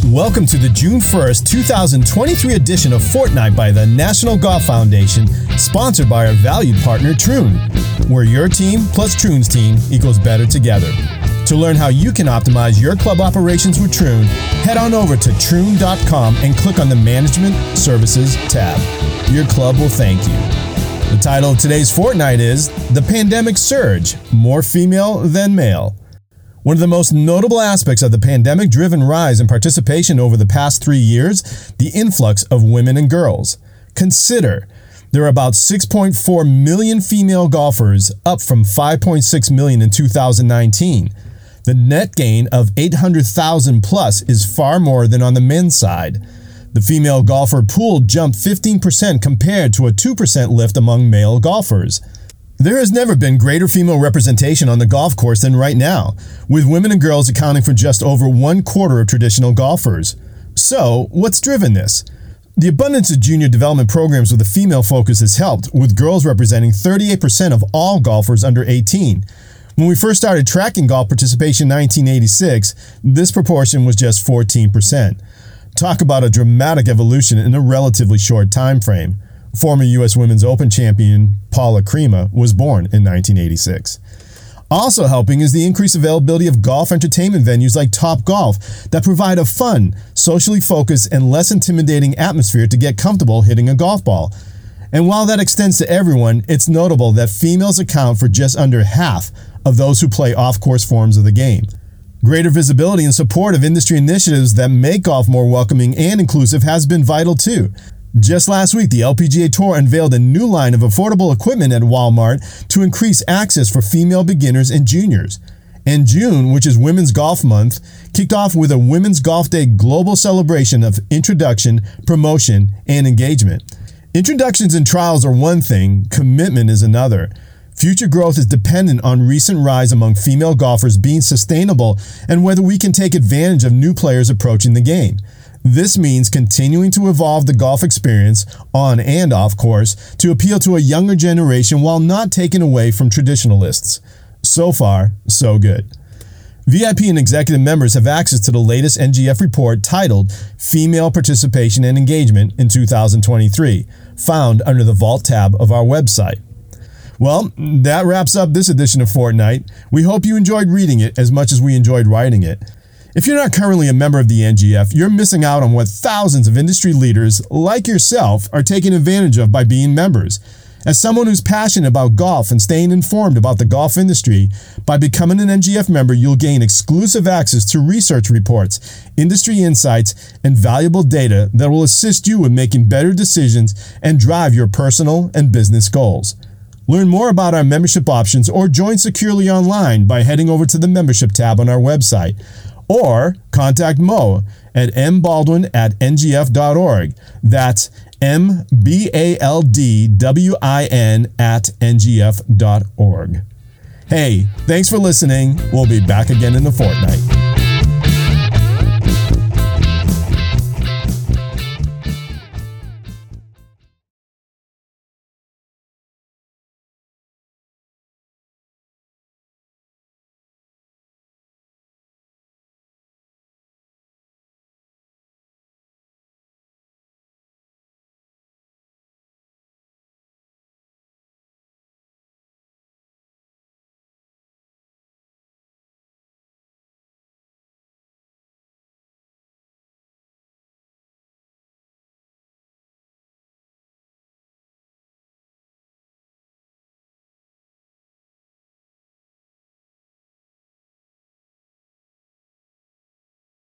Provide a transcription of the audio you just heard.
Welcome to the June 1st, 2023 edition of Fortnite by the National Golf Foundation, sponsored by our valued partner Troon, where your team plus Troon's team equals better together. To learn how you can optimize your club operations with Troon, head on over to troon.com and click on the Management Services tab. Your club will thank you. The title of today's Fortnite is The Pandemic Surge, More Female Than Male. One of the most notable aspects of the pandemic-driven rise in participation over the past 3 years, the influx of women and girls. Consider, there are about 6.4 million female golfers, up from 5.6 million in 2019. The net gain of 800,000 plus is far more than on the men's side. The female golfer pool jumped 15% compared to a 2% lift among male golfers. There has never been greater female representation on the golf course than right now, with women and girls accounting for just over 1/4 of traditional golfers. So, what's driven this? The abundance of junior development programs with a female focus has helped, with girls representing 38% of all golfers under 18. When we first started tracking golf participation in 1986, this proportion was just 14%. Talk about a dramatic evolution in a relatively short time frame. Former U.S. Women's Open champion Paula Creamer was born in 1986. Also helping is the increased availability of golf entertainment venues like Topgolf that provide a fun, socially focused, and less intimidating atmosphere to get comfortable hitting a golf ball. And while that extends to everyone, it's notable that females account for just under half of those who play off-course forms of the game. Greater visibility and support of industry initiatives that make golf more welcoming and inclusive has been vital too. Just last week, the LPGA Tour unveiled a new line of affordable equipment at Walmart to increase access for female beginners and juniors. And June, which is Women's Golf Month, kicked off with a Women's Golf Day global celebration of introduction, promotion, and engagement. Introductions and trials are one thing, commitment is another. Future growth is dependent on recent rise among female golfers being sustainable and whether we can take advantage of new players approaching the game. This means continuing to evolve the golf experience, on and off course, to appeal to a younger generation while not taking away from traditionalists. So far, so good. VIP and executive members have access to the latest NGF report titled Female Participation and Engagement in 2023, found under the Vault tab of our website. Well, that wraps up this edition of Fortnite. We hope you enjoyed reading it as much as we enjoyed writing it. If you're not currently a member of the NGF, you're missing out on what thousands of industry leaders, like yourself, are taking advantage of by being members. As someone who's passionate about golf and staying informed about the golf industry, by becoming an NGF member, you'll gain exclusive access to research reports, industry insights, and valuable data that will assist you in making better decisions and drive your personal and business goals. Learn more about our membership options or join securely online by heading over to the membership tab on our website. Or contact Mo at mbaldwin@ngf.org. That's mbaldwin@ngf.org. Hey, thanks for listening. We'll be back again in a fortnight.